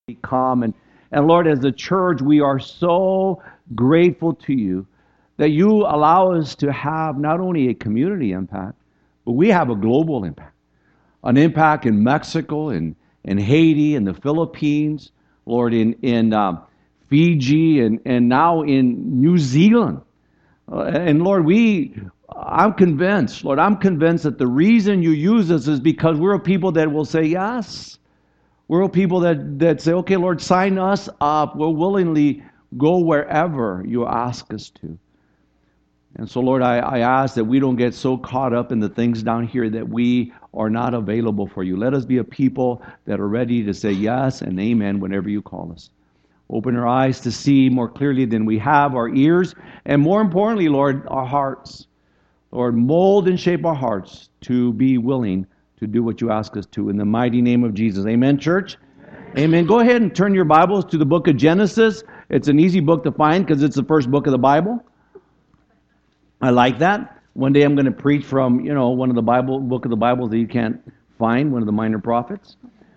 come. And Lord, as a church, we are so grateful to you that you allow us to have not only a community impact, but we have a global impact. An impact in Mexico, in Haiti, in the Philippines, Lord, in Fiji, and now in New Zealand. And Lord, I'm convinced that the reason you use us is because we're a people that will say yes. We're a people that say, okay, Lord, sign us up. We'll willingly go wherever you ask us to. And so, Lord, I ask that we don't get so caught up in the things down here that we are not available for you. Let us be a people that are ready to say yes and amen whenever you call us. Open our eyes to see more clearly than we have, our ears, and more importantly, Lord, our hearts. Lord, mold and shape our hearts to be willing to do what you ask us to. In the mighty name of Jesus. Amen, church? Amen. Go ahead and turn your Bibles to the book of Genesis. It's an easy book to find because it's the first book of the Bible. I like that. One day I'm going to preach from, one of the book of the Bible that you can't find, one of the minor prophets.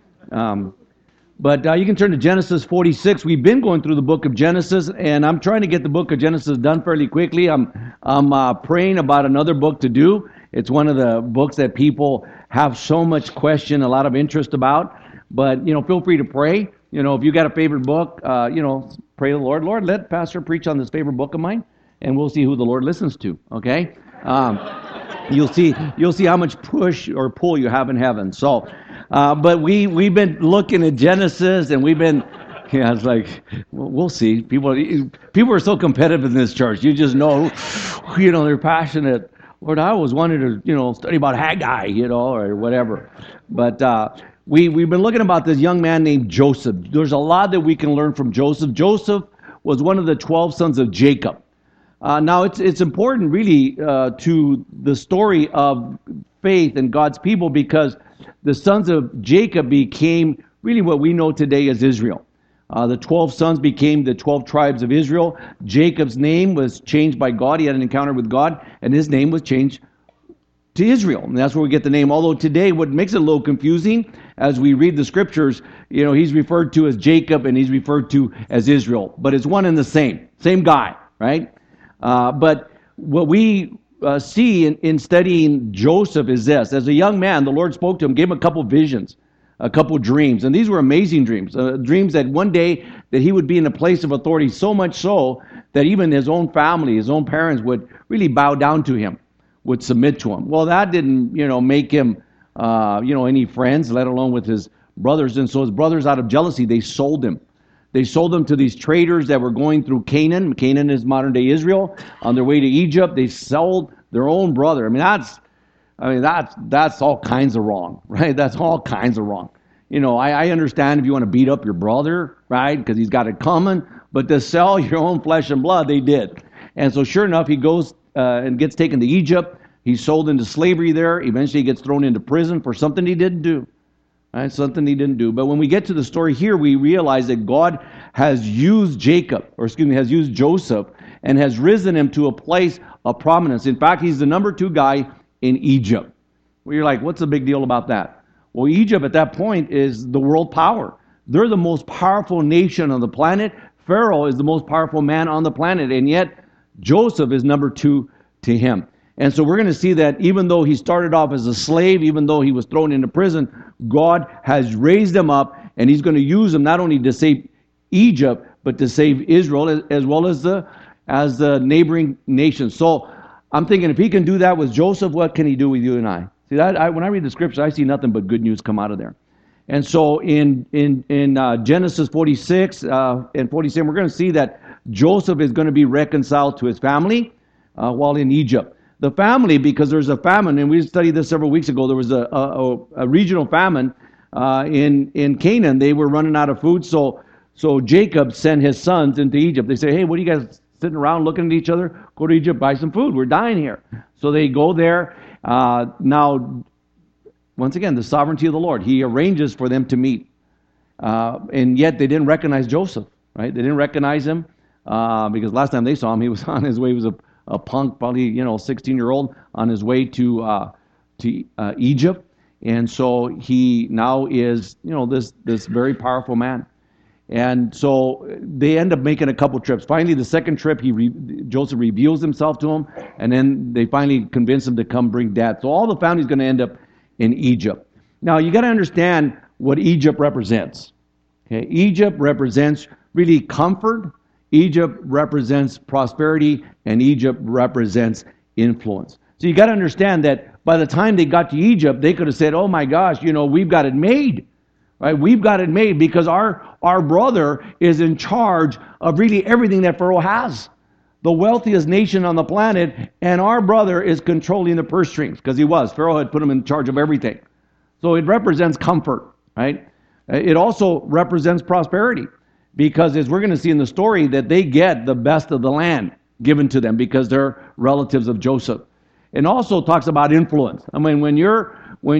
But you can turn to Genesis 46. We've been going through the book of Genesis, and I'm trying to get the book of Genesis done fairly quickly. I'm praying about another book to do. It's one of the books that people have so much question, a lot of interest about. But, feel free to pray. If you got a favorite book, pray to the Lord. Lord, let Pastor preach on this favorite book of mine, and we'll see who the Lord listens to, okay? You'll see how much push or pull you have in heaven. So, but we've been looking at Genesis, and we've been, it's like, we'll see. People are so competitive in this church. You just know, they're passionate. Lord, I always wanted to, study about Haggai, or whatever. But we've been looking about this young man named Joseph. There's a lot that we can learn from Joseph. Joseph was one of the 12 sons of Jacob. Now, it's important, really, to the story of faith and God's people because the sons of Jacob became really what we know today as Israel. The 12 sons became the 12 tribes of Israel. Jacob's name was changed by God. He had an encounter with God, and his name was changed to Israel. And that's where we get the name. Although today, what makes it a little confusing, as we read the scriptures, he's referred to as Jacob, and he's referred to as Israel. But it's one and the same guy, right? But what we see in studying Joseph is this. As a young man, the Lord spoke to him, gave him a couple visions, a couple dreams. And these were amazing dreams. Dreams that one day that he would be in a place of authority, so much so that even his own family, his own parents would really bow down to him, would submit to him. Well, that didn't, make him, any friends, let alone with his brothers. And so his brothers, out of jealousy, they sold him. They sold him to these traders that were going through Canaan. Canaan is modern-day Israel. On their way to Egypt, they sold their own brother. That's all kinds of wrong, right? That's all kinds of wrong. I understand if you want to beat up your brother, right, because he's got it coming. But to sell your own flesh and blood, they did. And so sure enough, he goes and gets taken to Egypt. He's sold into slavery there. Eventually, he gets thrown into prison for something he didn't do. Right? Something he didn't do. But when we get to the story here, we realize that God has used has used Joseph and has risen him to a place of prominence. In fact, he's the number 2 guy in Egypt. Well, you're like, what's the big deal about that? Well, Egypt at that point is the world power. They're the most powerful nation on the planet. Pharaoh is the most powerful man on the planet. And yet, Joseph is number 2 to him. And so we're going to see that even though he started off as a slave, even though he was thrown into prison, God has raised him up, and he's going to use him not only to save Egypt, but to save Israel as well as the neighboring nations. So I'm thinking if he can do that with Joseph, what can he do with you and I? See, when I read the scriptures, I see nothing but good news come out of there. And so in Genesis 46 and 47, we're going to see that Joseph is going to be reconciled to his family while in Egypt. The family, because there's a famine, and we studied this several weeks ago, there was a regional famine in Canaan. They were running out of food, so Jacob sent his sons into Egypt. They say, hey, what are you guys sitting around looking at each other? Go to Egypt, buy some food. We're dying here. So they go there. Now, once again, the sovereignty of the Lord. He arranges for them to meet. And yet they didn't recognize Joseph, right? They didn't recognize him because last time they saw him, he was on his way. He was a punk, probably 16-year-old on his way to Egypt, and so he now is this very powerful man. And so they end up making a couple trips. Finally, the second trip, Joseph reveals himself to him, and then they finally convince him to come bring dad. So all the family's going to end up in Egypt. Now, you got to understand what Egypt represents. Okay? Egypt represents really comfort. Egypt represents prosperity, and Egypt represents influence. So you got to understand that by the time they got to Egypt, they could have said, "Oh my gosh, we've got it made." Right? We've got it made because our brother is in charge of really everything that Pharaoh has. The wealthiest nation on the planet, and our brother is controlling the purse strings because he was. Pharaoh had put him in charge of everything. So it represents comfort, right? It also represents prosperity because, as we're going to see in the story, that they get the best of the land given to them because they're relatives of Joseph. It also talks about influence. I mean, when your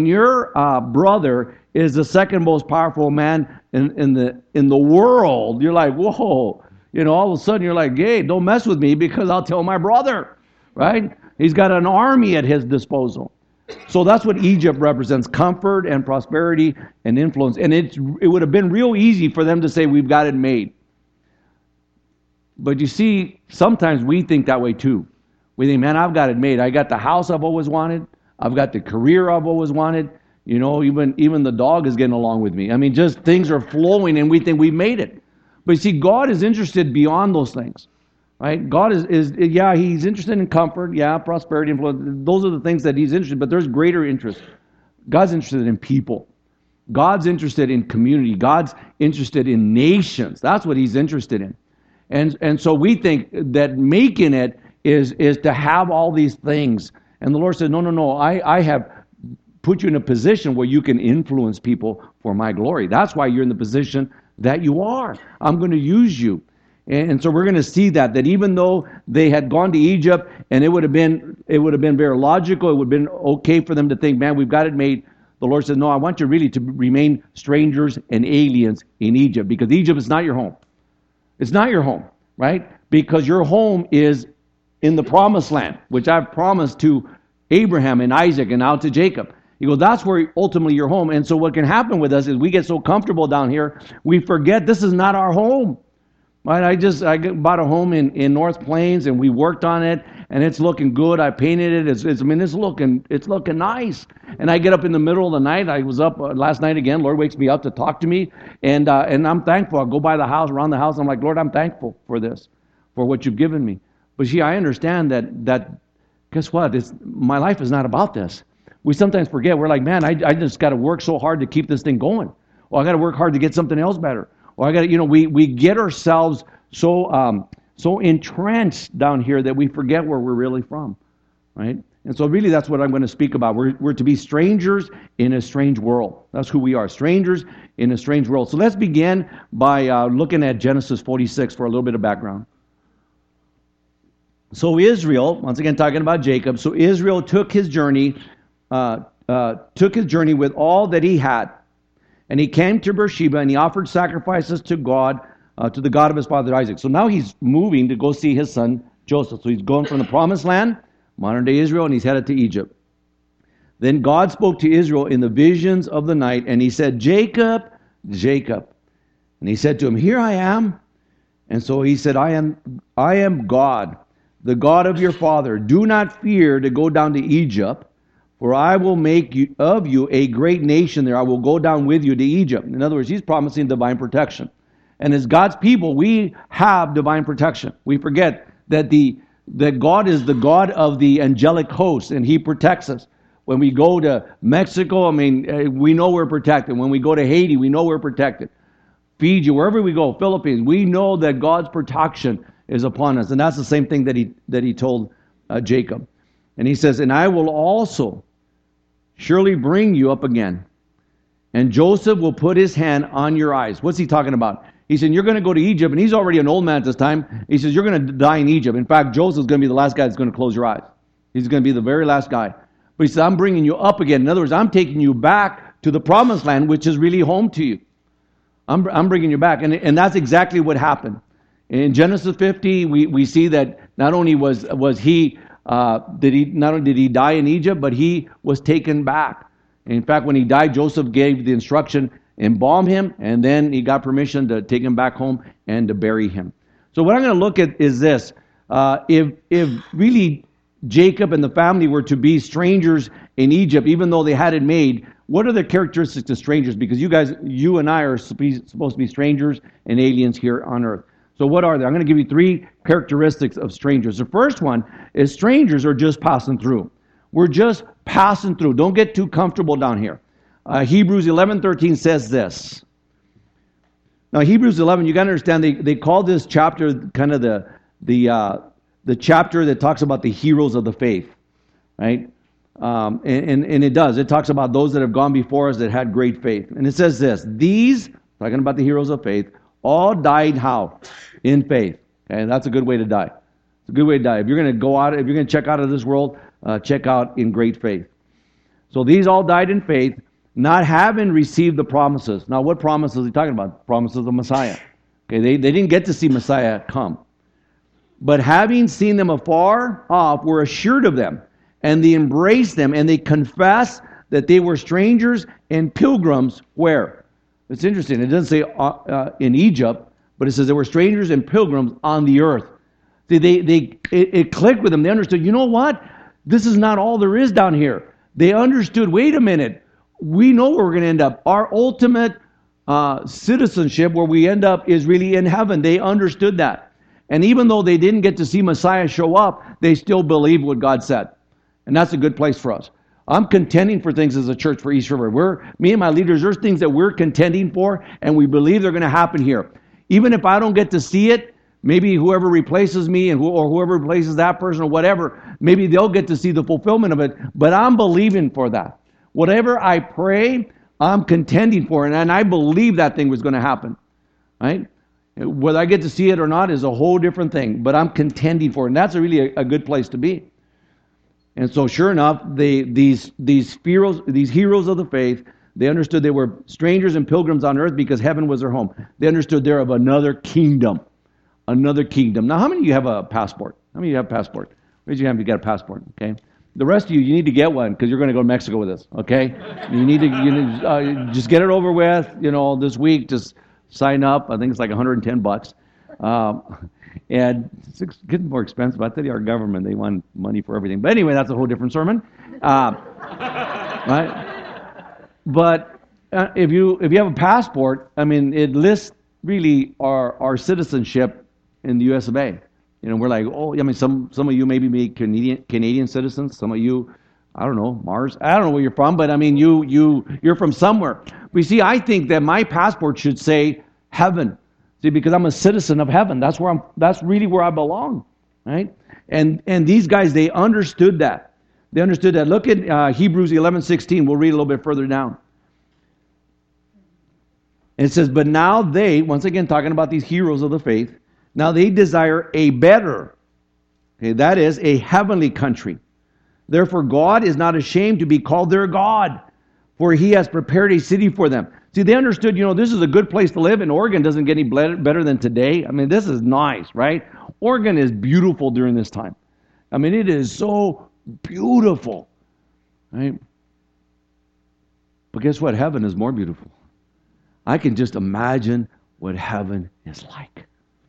brother is the second most powerful man in the world, you're like, whoa. All of a sudden you're like, hey, don't mess with me because I'll tell my brother, right? He's got an army at his disposal. So that's what Egypt represents, comfort and prosperity and influence. And it would have been real easy for them to say, we've got it made. But you see, sometimes we think that way too. We think, man, I've got it made. I got the house I've always wanted. I've got the career I've always wanted. Even the dog is getting along with me. I mean, just things are flowing and we think we've made it. But you see, God is interested beyond those things, right? God is He's interested in comfort, prosperity, influence. Those are the things that He's interested in, but there's greater interest. God's interested in people. God's interested in community. God's interested in nations. That's what He's interested in. And so we think that making it is to have all these things. And the Lord said, no, I have put you in a position where you can influence people for my glory. That's why you're in the position that you are. I'm going to use you. And so we're going to see that even though they had gone to Egypt, and it would have been very logical, it would have been okay for them to think, man, we've got it made. The Lord said, no, I want you really to remain strangers and aliens in Egypt, because Egypt is not your home. It's not your home, right? Because your home is in the promised land, which I've promised to Abraham and Isaac and now to Jacob. He goes, that's where ultimately your home. And so what can happen with us is we get so comfortable down here, we forget this is not our home. Right? I bought a home in North Plains, and we worked on it, and it's looking good. I painted it. It's looking nice. And I get up in the middle of the night. I was up last night again. Lord wakes me up to talk to me, and I'm thankful. I go by the house, around the house. I'm like, Lord, I'm thankful for this, for what you've given me. But see, I understand that guess what? My life is not about this. We sometimes forget. We're like, man, I just got to work so hard to keep this thing going. Or I got to work hard to get something else better. Or I got to, we get ourselves so entrenched down here that we forget where we're really from, right? And so really that's what I'm going to speak about. We're to be strangers in a strange world. That's who we are, strangers in a strange world. So let's begin by looking at Genesis 46 for a little bit of background. So Israel, once again talking about Jacob, so Israel took his journey with all that he had. And he came to Beersheba, and he offered sacrifices to God, to the God of his father Isaac. So now he's moving to go see his son Joseph. So he's going from the promised land, modern day Israel, and he's headed to Egypt. Then God spoke to Israel in the visions of the night, and he said, Jacob, Jacob. And he said to him, here I am. And so he said, I am God, the God of your father. Do not fear to go down to Egypt, for I will make of you a great nation there. I will go down with you to Egypt. In other words, he's promising divine protection. And as God's people, we have divine protection. We forget that God is the God of the angelic hosts, and he protects us. When we go to Mexico, we know we're protected. When we go to Haiti, we know we're protected. Fiji, wherever we go, Philippines, we know that God's protection is upon us. And that's the same thing that he told Jacob. And he says, and I will also surely bring you up again. And Joseph will put his hand on your eyes. What's he talking about? He said, you're going to go to Egypt, and he's already an old man at this time. He says, you're going to die in Egypt. In fact, Joseph's going to be the last guy that's going to close your eyes. He's going to be the very last guy. But he said, I'm bringing you up again. In other words, I'm taking you back to the promised land, which is really home to you. I'm bringing you back. And that's exactly what happened. In Genesis 50, we see that not only did he die in Egypt, but he was taken back. And in fact, when he died, Joseph gave the instruction, embalm him, and then he got permission to take him back home and to bury him. So what I'm going to look at is this. If really Jacob and the family were to be strangers in Egypt, even though they had it made, what are the characteristics of strangers? Because you and I are supposed to be strangers and aliens here on earth. So what are they? I'm going to give you 3 characteristics of strangers. The first one is strangers are just passing through. We're just passing through. Don't get too comfortable down here. Hebrews 11:13 says this. Now, Hebrews 11, you got to understand, they call this chapter kind of the chapter that talks about the heroes of the faith, right? And it does. It talks about those that have gone before us that had great faith. And it says this, these, talking about the heroes of faith, all died how? In faith. Okay, that's a good way to die. It's a good way to die. If you're going to go out, if you're going to check out of this world, check out in great faith. So these all died in faith, not having received the promises. Now, what promises are he talking about? Promises of Messiah. Okay, they didn't get to see Messiah come. But having seen them afar off, were assured of them, and they embraced them, and they confessed that they were strangers and pilgrims. Where? It's interesting. It doesn't say in Egypt, but it says they were strangers and pilgrims on the earth. See, it clicked with them. They understood, you know what? This is not all there is down here. They understood, wait a minute, we know where we're going to end up. Our ultimate citizenship, where we end up, is really in heaven. They understood that. And even though they didn't get to see Messiah show up, they still believed what God said. And that's a good place for us. I'm contending for things as a church for East River. Me and my leaders, there's things that we're contending for, and we believe they're going to happen here. Even if I don't get to see it, maybe whoever replaces me or whoever replaces that person or whatever, maybe they'll get to see the fulfillment of it. But I'm believing for that. Whatever I pray, I'm contending for it, and I believe that thing was going to happen. Right? Whether I get to see it or not is a whole different thing, but I'm contending for it, and that's really a good place to be. And so sure enough, these heroes of the faith, they understood they were strangers and pilgrims on earth because heaven was their home. They understood they're of another kingdom. Another kingdom. Now, how many of you have a passport? How many of you have a passport? Raise your hand if you got a passport, okay? The rest of you need to get one because you're going to go to Mexico with us, okay? You need to just get it over with, this week. Just sign up. I think it's like $110. And it's getting more expensive. I tell you, our government, they want money for everything. But anyway, that's a whole different sermon. Right? But if you have a passport, I mean, it lists really our citizenship in the U.S. of A. We're like, some of you maybe be Canadian citizens. Some of you, I don't know, Mars. I don't know where you're from, but I mean, you're from somewhere. But you see, I think that my passport should say heaven. See, because I'm a citizen of heaven. That's really where I belong, right? And these guys, they understood that. They understood that. Look at Hebrews 11:16. We'll read a little bit further down. And it says, but now they, once again talking about these heroes of the faith, now they desire a better, okay, that is a heavenly country. Therefore God is not ashamed to be called their God, for he has prepared a city for them. See, they understood, this is a good place to live, and Oregon doesn't get any better than today. I mean, this is nice, right? Oregon is beautiful during this time. I mean, it is so beautiful, right? But guess what? Heaven is more beautiful. I can just imagine what heaven is like.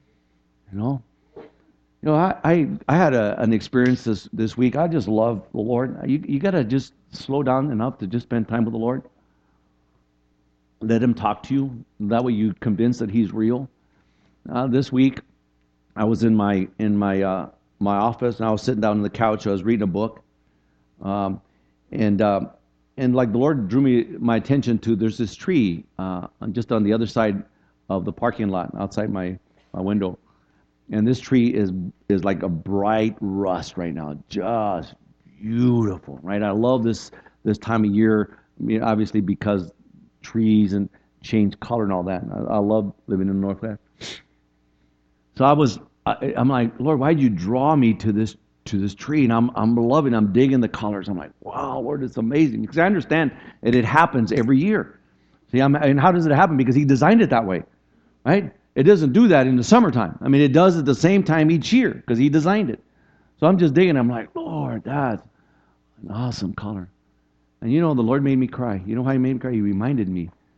I had an experience this week. I just love the Lord. You got to just slow down enough to just spend time with the Lord. Let him talk to you. That way you're convinced that he's real. This week, I was in my my office, and I was sitting down on the couch. I was reading a book. And like the Lord drew my attention to, there's this tree just on the other side of the parking lot outside my window. And this tree is like a bright rust right now. Just beautiful, right? I love this time of year, obviously because trees and change color and all that. I love living in the Northwest. So I'm like, Lord, why'd you draw me to this tree? And I'm loving, I'm digging the colors. I'm like, wow, Lord, it's amazing. Because I understand that it happens every year. See, and how does it happen? Because he designed it that way, right? It doesn't do that in the summertime. I mean, it does at the same time each year because he designed it. So I'm just digging. I'm like, Lord, that's an awesome color. And the Lord made me cry. You know how he made me cry? He reminded me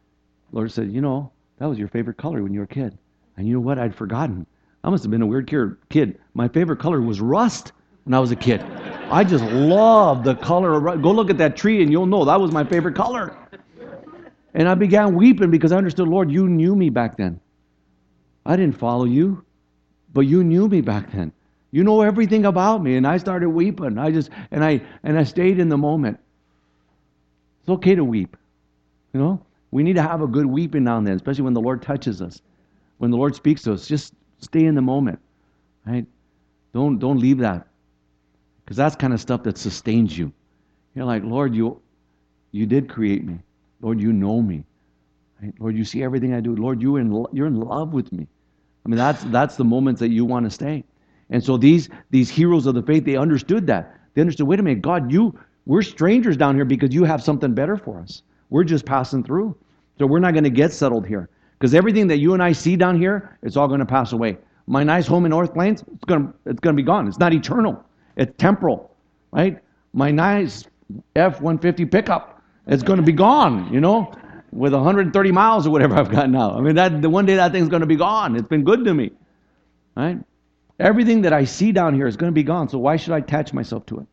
Lord said, that was your favorite color when you were a kid. And you know what? I'd forgotten. I must have been a weird kid. My favorite color was rust when I was a kid. I just loved the color of rust. Go look at that tree and you'll know that was my favorite color. And I began weeping because I understood, Lord, you knew me back then. I didn't follow you, but you knew me back then. You know everything about me. And I started weeping. I stayed in the moment. It's okay to weep. We need to have a good weeping now and then, especially when the Lord touches us. When the Lord speaks to us, just stay in the moment. Right? Don't leave that. Because that's kind of stuff that sustains you. You're like, Lord, you did create me. Lord, you know me. Right? Lord, you see everything I do. Lord, you're in love with me. I mean, that's the moments that you want to stay. And so these heroes of the faith, they understood that. They understood, wait a minute, God, we're strangers down here because you have something better for us. We're just passing through. So we're not going to get settled here. Because everything that you and I see down here, it's all going to pass away. My nice home in North Plains, it's going to be gone. It's not eternal. It's temporal, right? My nice F-150 pickup, it's going to be gone, with 130 miles or whatever I've got now. I mean, one day that thing's going to be gone. It's been good to me, right? Everything that I see down here is going to be gone, so why should I attach myself to it?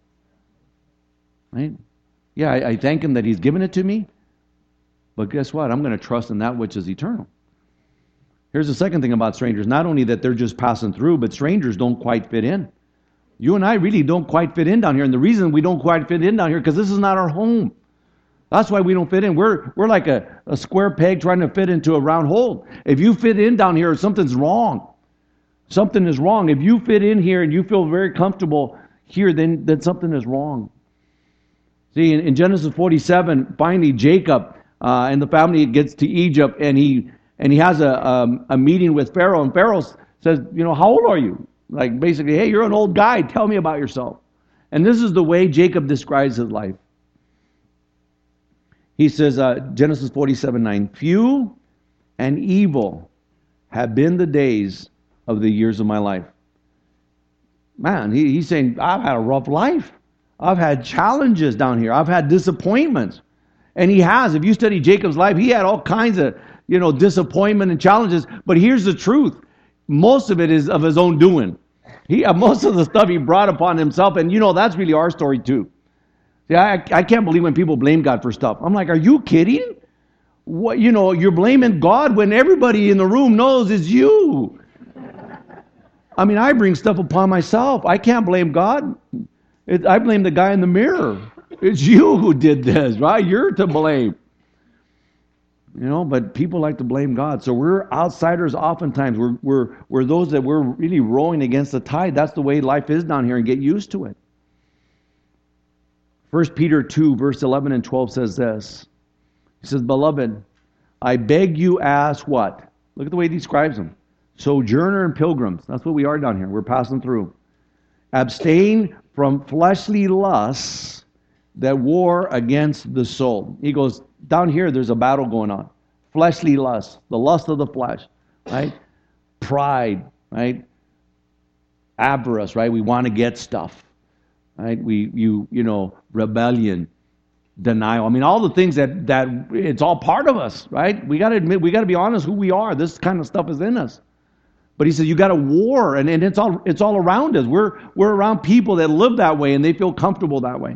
Right? Yeah, I thank Him that He's given it to me, but guess what? I'm going to trust in that which is eternal. Here's the second thing about strangers. Not only that they're just passing through, but strangers don't quite fit in. You and I really don't quite fit in down here, and the reason we don't quite fit in down here because this is not our home. That's why we don't fit in. We're like a square peg trying to fit into a round hole. If you fit in down here, something's wrong. Something is wrong. If you fit in here and you feel very comfortable here, then something is wrong. See, in Genesis 47, finally Jacob and the family gets to Egypt, and he has a meeting with Pharaoh, and Pharaoh says, how old are you? Like basically, hey, you're an old guy. Tell me about yourself. And this is the way Jacob describes his life. He says, Genesis 47:9, few and evil have been the days of the years of my life. Man, he's saying, I've had a rough life. I've had challenges down here. I've had disappointments. And he has. If you study Jacob's life, he had all kinds of, disappointment and challenges. But here's the truth. Most of it is of his own doing. Most of the stuff he brought upon himself. And that's really our story too. See, I can't believe when people blame God for stuff. I'm like, are you kidding? What, you're blaming God when everybody in the room knows it's you. I mean, I bring stuff upon myself. I can't blame God. I blame the guy in the mirror. It's you who did this, right? You're to blame. But people like to blame God. So we're outsiders oftentimes. We're those that we're really rowing against the tide. That's the way life is down here, and get used to it. 1 Peter 2, verse 11 and 12 says this. He says, beloved, I beg you as what? Look at the way he describes them. Sojourner and pilgrims. That's what we are down here. We're passing through. Abstain from fleshly lusts that war against the soul. He goes, down here there's a battle going on. Fleshly lust, the lust of the flesh, right? Pride, right? Avarice, right? We want to get stuff, right? Rebellion, denial. I mean, all the things that it's all part of us, right? We got to admit, we got to be honest who we are. This kind of stuff is in us. But he says you got to war, and it's all around us. We're around people that live that way, and they feel comfortable that way.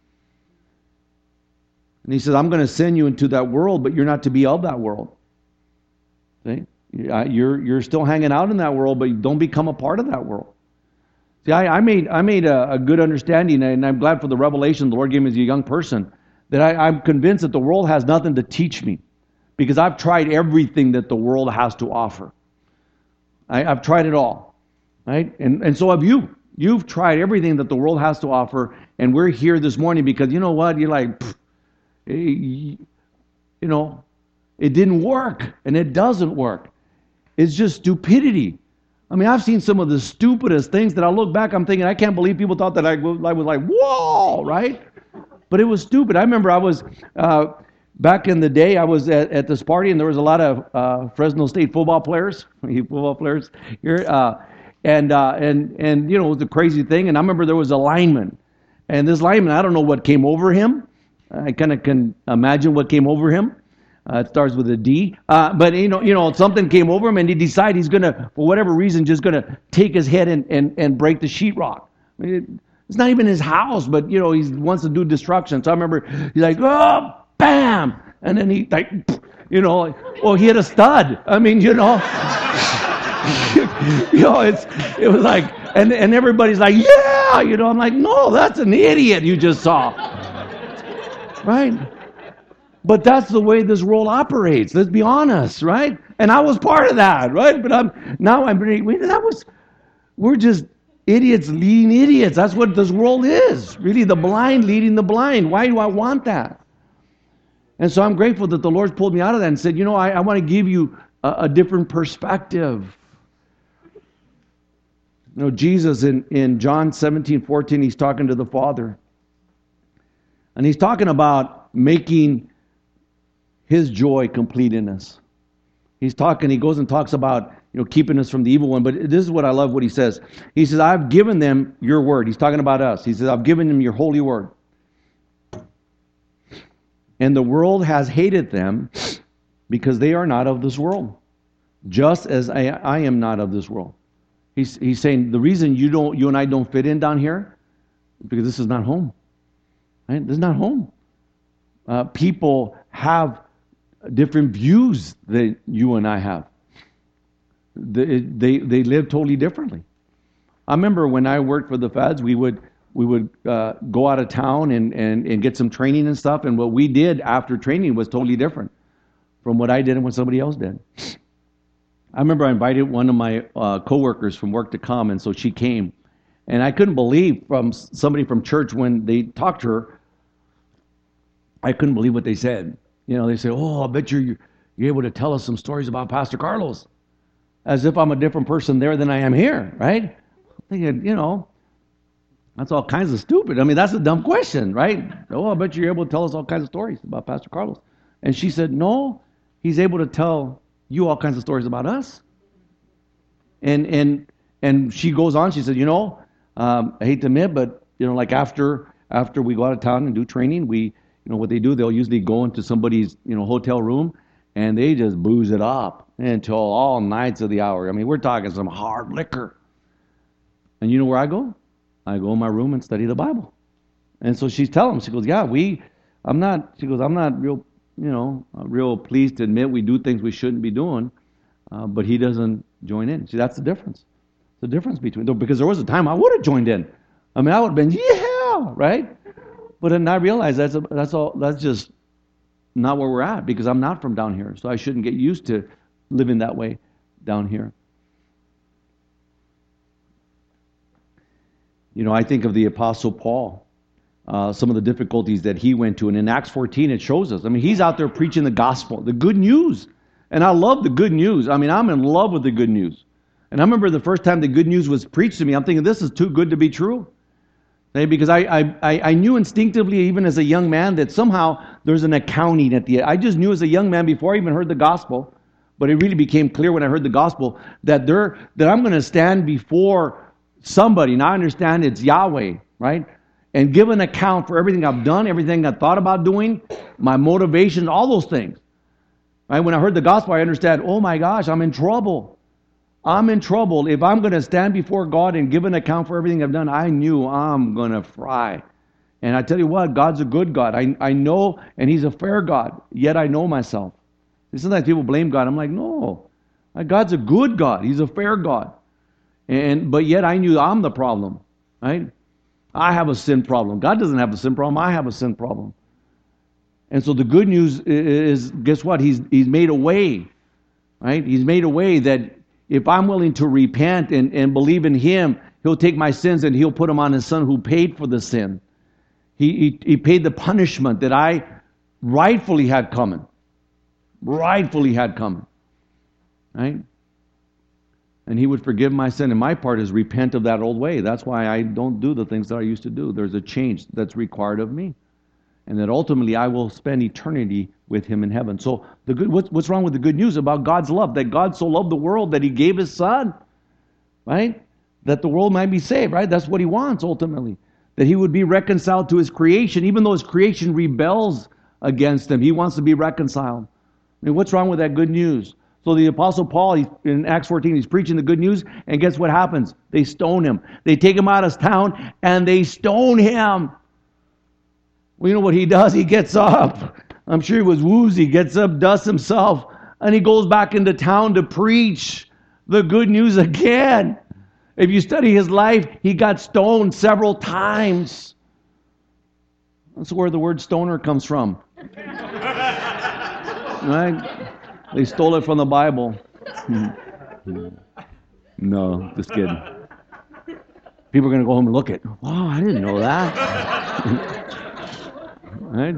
And he says, I'm going to send you into that world, but you're not to be of that world. See? You're still hanging out in that world, but don't become a part of that world. See, I made a good understanding, and I'm glad for the revelation the Lord gave me as a young person, that I'm convinced that the world has nothing to teach me, because I've tried everything that the world has to offer. I've tried it all, right? And so have you. You've tried everything that the world has to offer, and we're here this morning because you know what? You're like, it didn't work, and it doesn't work. It's just stupidity. I mean, I've seen some of the stupidest things that I look back, I'm thinking, I can't believe people thought that I was like, whoa, right? But it was stupid. I remember I was, back in the day, I was at this party, and there was a lot of Fresno State football players here. And it was a crazy thing. And I remember there was a lineman. And this lineman, I don't know what came over him. I kind of can imagine what came over him. It starts with a D. But something came over him, and he decided he's gonna, for whatever reason, just gonna take his head and break the sheetrock. I mean, it's not even his house, but he wants to do destruction. So I remember he's like, oh, bam, and then he like, well, he hit a stud. I mean, it was like, and everybody's like, yeah, I'm like, no, that's an idiot you just saw, right? But that's the way this world operates. Let's be honest, right? And I was part of that, right? But we're just idiots leading idiots. That's what this world is. Really, the blind leading the blind. Why do I want that? And so I'm grateful that the Lord's pulled me out of that and said, I want to give you a different perspective. Jesus in John 17:14, he's talking to the Father. And he's talking about making His joy complete in us. He goes and talks about, keeping us from the evil one. But this is what I love what he says. He says, I've given them your word. He's talking about us. He says, I've given them your holy word. And the world has hated them because they are not of this world, just as I am not of this world. He's saying the reason you and I don't fit in down here is because this is not home. Right? This is not home. People have different views that you and I have. They live totally differently. I remember when I worked for the feds, we would go out of town and get some training and stuff, and what we did after training was totally different from what I did and what somebody else did. I remember I invited one of my coworkers from work to come, and so she came, and I couldn't believe from somebody from church when they talked to her, I couldn't believe what they said. They say, oh, I bet you're able to tell us some stories about Pastor Carlos. As if I'm a different person there than I am here, right? Thinking, that's all kinds of stupid. I mean, that's a dumb question, right? Oh, I bet you're able to tell us all kinds of stories about Pastor Carlos. And she said, no, he's able to tell you all kinds of stories about us. And she goes on, she said, I hate to admit, but, like after we go out of town and do training, we, what they do, they'll usually go into somebody's, hotel room, and they just booze it up until all nights of the hour. I mean, we're talking some hard liquor. And you know where I go? I go in my room and study the Bible. And so she's telling him, she goes, yeah, I'm not real pleased to admit we do things we shouldn't be doing, but he doesn't join in. See, that's the difference. The difference between, because there was a time I would have joined in. I mean, I would have been, yeah, right? But then I realized that's just not where we're at, because I'm not from down here, so I shouldn't get used to living that way down here. I think of the Apostle Paul, some of the difficulties that he went to, and in Acts 14 it shows us. I mean, he's out there preaching the gospel, the good news, and I love the good news. I mean, I'm in love with the good news. And I remember the first time the good news was preached to me, I'm thinking, this is too good to be true. Because I knew instinctively, even as a young man, that somehow there's an accounting at the end. I just knew as a young man before I even heard the gospel, but it really became clear when I heard the gospel that I'm going to stand before somebody. Now I understand it's Yahweh, right? And give an account for everything I've done, everything I thought about doing, my motivation, all those things. Right? When I heard the gospel, I understand, oh my gosh, I'm in trouble. I'm in trouble. If I'm going to stand before God and give an account for everything I've done, I knew I'm going to fry. And I tell you what, God's a good God. I know, and He's a fair God, yet I know myself. Sometimes people blame God. I'm like, no, God's a good God. He's a fair God. But yet I knew I'm the problem, right? I have a sin problem. God doesn't have a sin problem. I have a sin problem. And so the good news is, guess what? He's made a way, right? He's made a way that if I'm willing to repent and believe in Him, He'll take my sins and He'll put them on His Son who paid for the sin. He paid the punishment that I rightfully had coming. Rightfully had coming. Right? And He would forgive my sin. And my part is repent of that old way. That's why I don't do the things that I used to do. There's a change that's required of me. And that ultimately I will spend eternity with Him in heaven. So what's wrong with the good news about God's love? That God so loved the world that He gave His Son, right? That the world might be saved, right? That's what He wants ultimately. That He would be reconciled to His creation, even though His creation rebels against Him. He wants to be reconciled. I mean, what's wrong with that good news? So the Apostle Paul, in Acts 14, he's preaching the good news, and guess what happens? They stone him. They take him out of town, and they stone him. Well, you know what he does? He gets up. I'm sure he was woozy. Gets up, dusts himself, and he goes back into town to preach the good news again. If you study his life, he got stoned several times. That's where the word stoner comes from. Right? They stole it from the Bible. No, just kidding. People are going to go home and look at, wow, I didn't know that. Right?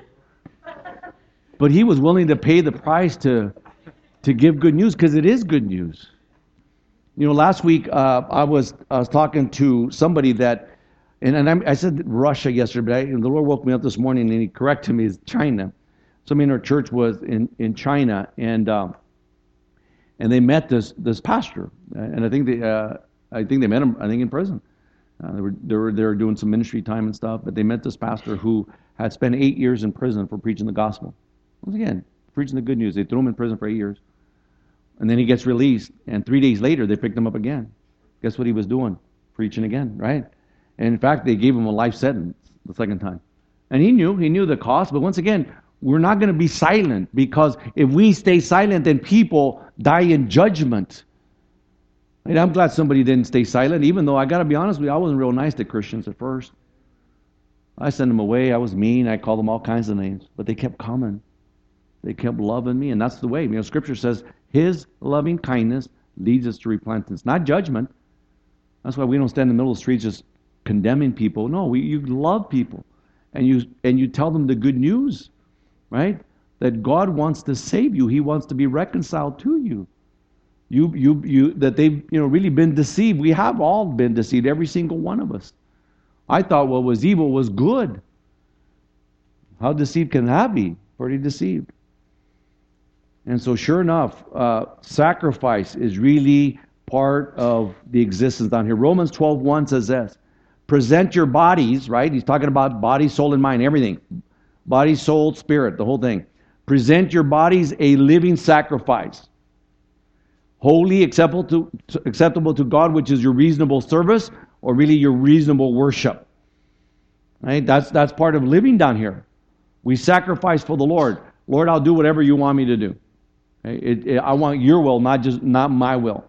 But he was willing to pay the price to give good news, because it is good news. You know, last week I was talking to somebody that, and I said Russia yesterday, but the Lord woke me up this morning and he corrected me, it's China. Somebody in our church was in China, and they met this pastor, and I think they met him, I think, in prison. They were doing some ministry time and stuff, but they met this pastor who had spent 8 years in prison for preaching the gospel. Once again, preaching the good news. They threw him in prison for 8 years, and then he gets released, and 3 days later they picked him up again. Guess what he was doing? Preaching again, right? And in fact, they gave him a life sentence the second time, and he knew the cost. But once again, we're not going to be silent, because if we stay silent, then people die in judgment. And I'm glad somebody didn't stay silent, even though I got to be honest with you, I wasn't real nice to Christians at first. I sent them away. I was mean. I called them all kinds of names, but they kept coming. They kept loving me, and that's the way. You know, Scripture says His loving kindness leads us to repentance, not judgment. That's why we don't stand in the middle of the streets just condemning people. No, you love people, and you tell them the good news. Right? That God wants to save you. He wants to be reconciled to you. That they've really been deceived. We have all been deceived, every single one of us. I thought what was evil was good. How deceived can that be? Pretty deceived. And so sure enough, sacrifice is really part of the existence down here. Romans 12:1 says this. Present your bodies, right? He's talking about body, soul, and mind, everything. Body, soul, spirit, the whole thing. Present your bodies a living sacrifice, holy, acceptable to God, which is your reasonable service, or really your reasonable worship. Right? That's part of living down here. We sacrifice for the Lord. Lord, I'll do whatever you want me to do. I want your will, not my will.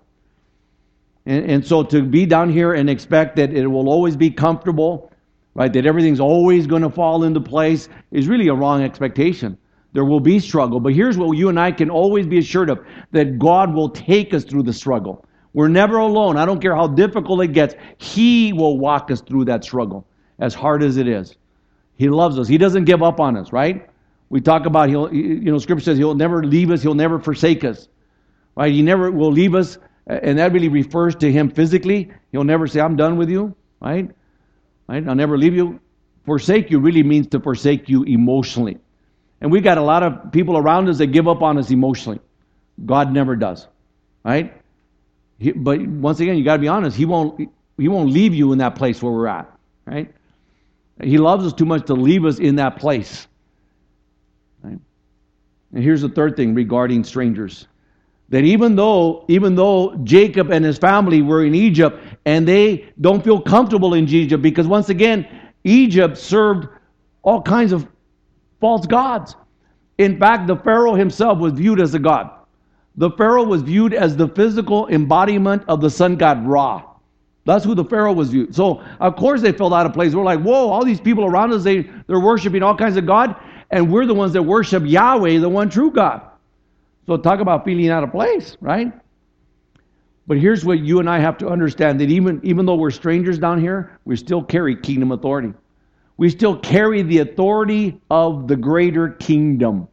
And so to be down here and expect that it will always be comfortable, right, that everything's always going to fall into place, is really a wrong expectation. There will be struggle, but here's what you and I can always be assured of, that God will take us through the struggle. We're never alone. I don't care how difficult it gets. He will walk us through that struggle, as hard as it is. He loves us. He doesn't give up on us, right? We talk about, Scripture says He'll never leave us. He'll never forsake us, right? He never will leave us, and that really refers to Him physically. He'll never say, I'm done with you, right? Right? I'll never leave you. Forsake you really means to forsake you emotionally. And we got a lot of people around us that give up on us emotionally. God never does. Right? But once again, you got to be honest. He won't leave you in that place where we're at. Right? He loves us too much to leave us in that place. Right? And here's the third thing regarding strangers. That even though Jacob and his family were in Egypt, and they don't feel comfortable in Egypt, because once again, Egypt served all kinds of false gods. In fact, the Pharaoh himself was viewed as a god. The Pharaoh was viewed as the physical embodiment of the sun god Ra. That's who the Pharaoh was viewed. So, of course, they felt out of place. We're like, whoa, all these people around us, they're worshiping all kinds of God, and we're the ones that worship Yahweh, the one true God. So talk about feeling out of place, right? But here's what you and I have to understand, that even though we're strangers down here, we still carry kingdom authority. We still carry the authority of the greater kingdom.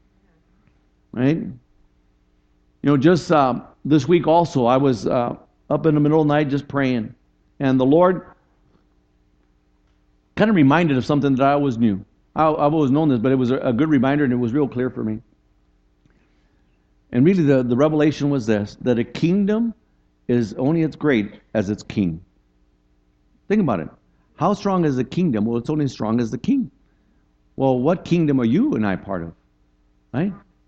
Right? Just this week also, I was up in the middle of the night just praying. And the Lord kind of reminded of something that I always knew. I've always known this, but it was a good reminder, and it was real clear for me. And really the revelation was this, that a kingdom is only as great as its king. Think about it. How strong is the kingdom? Well, it's only as strong as the king. Well, what kingdom are you and I part of? Right?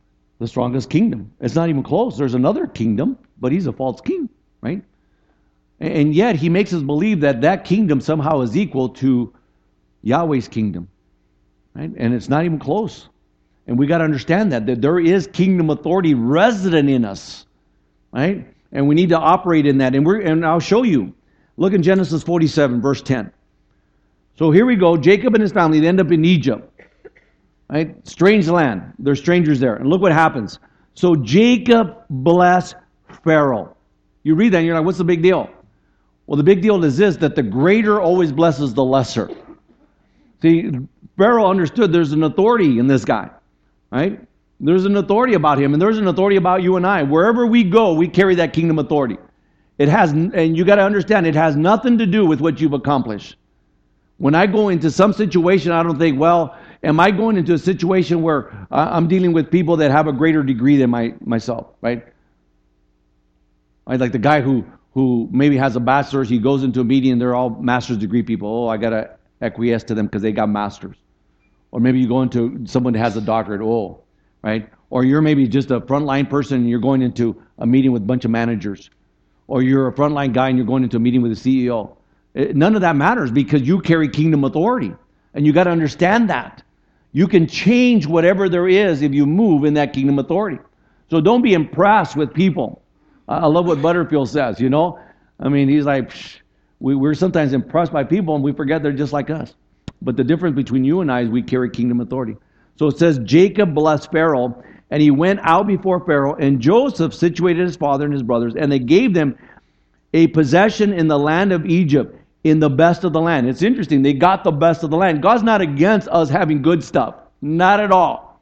the strongest kingdom. It's not even close. There's another kingdom, but he's a false king, right? And yet he makes us believe that that kingdom somehow is equal to Yahweh's kingdom, right? And it's not even close. And we got to understand that there is kingdom authority resident in us, right? And we need to operate in that. And I'll show you. Look in Genesis 47, verse 10. So here we go. Jacob and his family, they end up in Egypt, right? Strange land. There's strangers there. And look what happens. So Jacob blessed Pharaoh. You read that and you're like, what's the big deal? Well, the big deal is this, that the greater always blesses the lesser. See, Pharaoh understood there's an authority in this guy, right? There's an authority about him, and there's an authority about you and I. Wherever we go, we carry that kingdom authority. It has, and you got to understand, it has nothing to do with what you've accomplished. When I go into some situation, I don't think, well, am I going into a situation where I'm dealing with people that have a greater degree than myself, right? Like the guy who maybe has a bachelor's, he goes into a meeting and they're all master's degree people. Oh, I got to acquiesce to them because they got masters. Or maybe you go into someone that has a doctorate, right? Or you're maybe just a frontline person and you're going into a meeting with a bunch of managers. Or you're a frontline guy and you're going into a meeting with a CEO. None of that matters because you carry kingdom authority. And you got to understand that. You can change whatever there is if you move in that kingdom authority. So don't be impressed with people. I love what Butterfield says, you know. I mean, he's like, we're sometimes impressed by people and we forget they're just like us. But the difference between you and I is we carry kingdom authority. So it says, Jacob blessed Pharaoh, and he went out before Pharaoh, and Joseph situated his father and his brothers, and they gave them a possession in the land of Egypt, in the best of the land. It's interesting, they got the best of the land. God's not against us having good stuff. Not at all.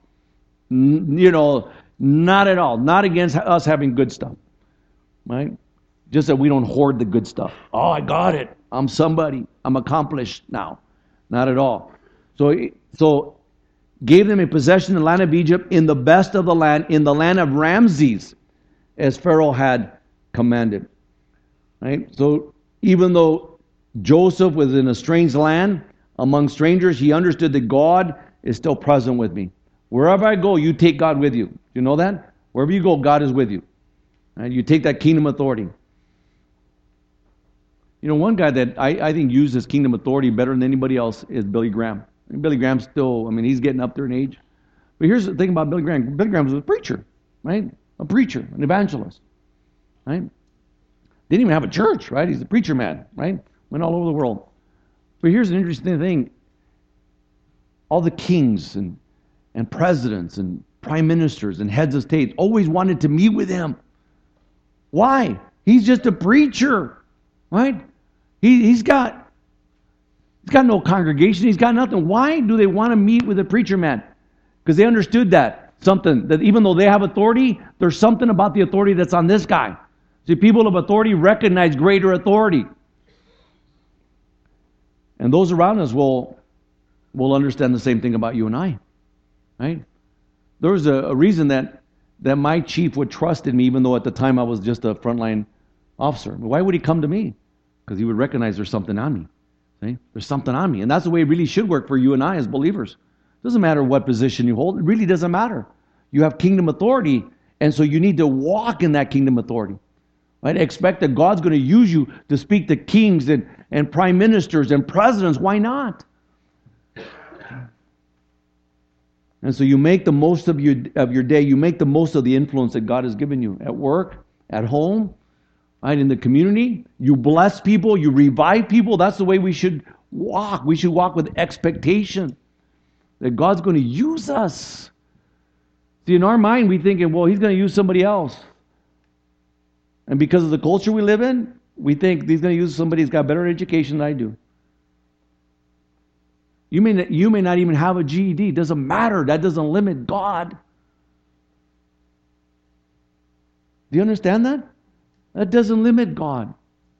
Not at all. Not against us having good stuff. Right? Just that we don't hoard the good stuff. Oh, I got it. I'm somebody. I'm accomplished now. Not at all. So gave them a possession in the land of Egypt, in the best of the land, in the land of Ramses, as Pharaoh had commanded. Right? So even though Joseph was in a strange land, among strangers, he understood that God is still present with me. Wherever I go, you take God with you. You know that? Wherever you go, God is with you. And you take that kingdom authority. You know, one guy that I think used his kingdom authority better than anybody else is Billy Graham. And Billy Graham's still, he's getting up there in age. But here's the thing about Billy Graham. Billy Graham was a preacher, right? A preacher, an evangelist, right? Didn't even have a church, right? He's a preacher man, right? Went all over the world. But here's an interesting thing. All the kings and presidents and prime ministers and heads of states always wanted to meet with him. Why? He's just a preacher, right? He's got no congregation. He's got nothing. Why do they want to meet with a preacher man? Because they understood that even though they have authority, there's something about the authority that's on this guy. See, people of authority recognize greater authority. And those around us will understand the same thing about you and I, right? There was a reason that my chief would trust in me, even though at the time I was just a frontline officer. Why would he come to me? Because he would recognize there's something on me. See? There's something on me. And that's the way it really should work for you and I as believers. It doesn't matter what position you hold. It really doesn't matter. You have kingdom authority, and so you need to walk in that kingdom authority. Right? Expect that God's going to use you to speak to kings and prime ministers and presidents. Why not? And so you make the most of your day. You make the most of the influence that God has given you at work, at home, right, in the community. You bless people. You revive people. That's the way we should walk. We should walk with expectation that God's going to use us. See, in our mind, we're thinking, well, he's going to use somebody else. And because of the culture we live in, we think he's going to use somebody who's got better education than I do. You may not even have a GED. It doesn't matter. That doesn't limit God. Do you understand that? That doesn't limit God.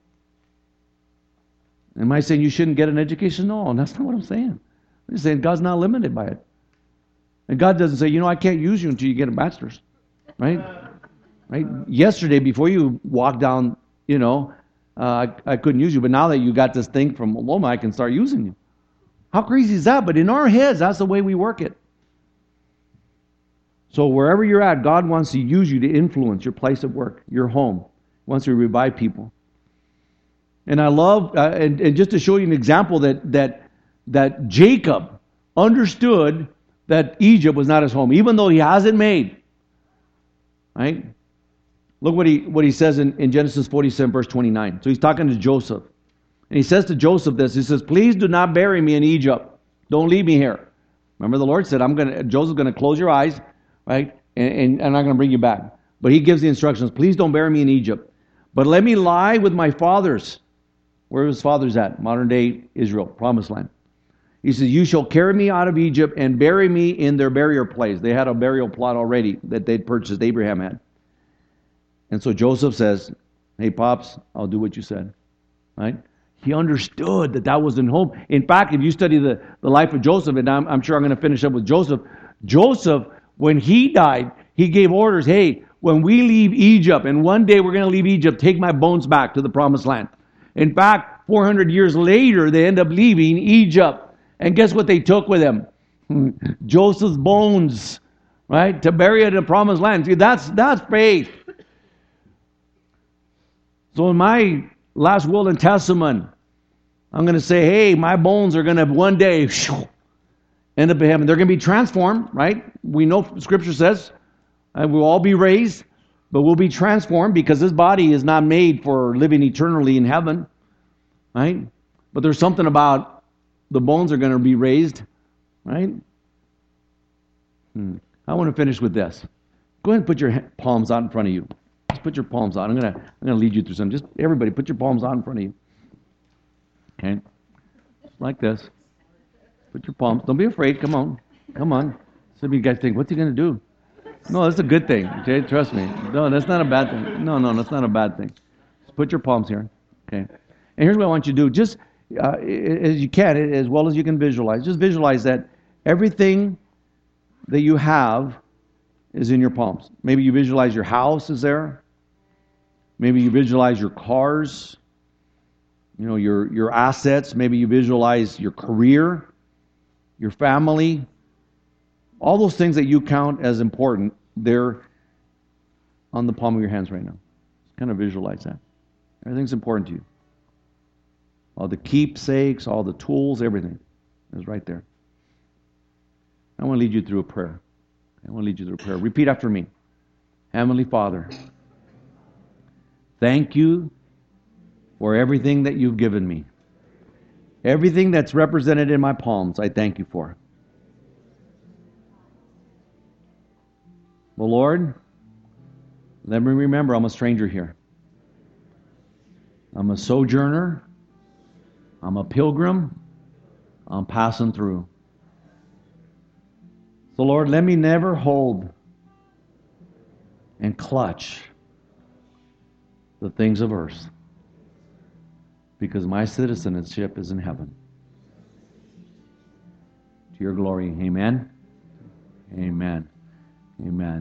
Am I saying you shouldn't get an education? No, that's not what I'm saying. I'm just saying God's not limited by it. And God doesn't say, I can't use you until you get a bachelor's. Right? Right? Yesterday, before you walked down, I couldn't use you. But now that you got this thing from Loma, I can start using you. How crazy is that? But in our heads, that's the way we work it. So wherever you're at, God wants to use you to influence your place of work, your home. He wants to revive people. And I love, and just to show you an example that Jacob understood that Egypt was not his home, even though he has it made. Right? Look what he says in Genesis 47, verse 29. So he's talking to Joseph. And he says to Joseph this. He says, please do not bury me in Egypt. Don't leave me here. Remember the Lord said, Joseph's going to close your eyes, right? And I'm going to bring you back. But he gives the instructions, please don't bury me in Egypt. But let me lie with my fathers. Where are his fathers at? Modern day Israel, promised land. He says, you shall carry me out of Egypt and bury me in their burial place. They had a burial plot already that they'd purchased, Abraham had. And so Joseph says, hey, Pops, I'll do what you said. Right? He understood that wasn't home. In fact, if you study the life of Joseph, and I'm sure I'm going to finish up with Joseph. Joseph, when he died, he gave orders, hey, when we leave Egypt, and one day we're going to leave Egypt, take my bones back to the promised land. In fact, 400 years later, they end up leaving Egypt. And guess what they took with them? Joseph's bones, right? To bury it in the promised land. See, that's faith. So in my last will and testament, I'm going to say, hey, my bones are going to one day end up in heaven. They're going to be transformed, right? We know Scripture says we'll all be raised, but we'll be transformed because this body is not made for living eternally in heaven, right? But there's something about the bones are going to be raised, right? I want to finish with this. Go ahead and put your palms out in front of you. Just put your palms out. I'm going to lead you through some. Just everybody, put your palms out in front of you. Okay, like this. Put your palms. Don't be afraid. Come on. Some of you guys think, what's he going to do? No, that's a good thing. Okay, trust me. No, that's not a bad thing. No, that's not a bad thing. Just put your palms here. Okay, and here's what I want you to do. Just as you can, as well as you can visualize. Just visualize that everything that you have is in your palms. Maybe you visualize your house is there. Maybe you visualize your cars, your assets. Maybe you visualize your career, your family. All those things that you count as important, they're on the palm of your hands right now. Just kind of visualize that. Everything's important to you. All the keepsakes, all the tools, everything is right there. I want to lead you through a prayer. Repeat after me. Heavenly Father, thank you for everything that you've given me. Everything that's represented in my palms, I thank you for. Well, Lord, let me remember I'm a stranger here. I'm a sojourner. I'm a pilgrim. I'm passing through. So, Lord, let me never hold and clutch the things of earth, because my citizenship is in heaven. To your glory, amen. Amen. Amen.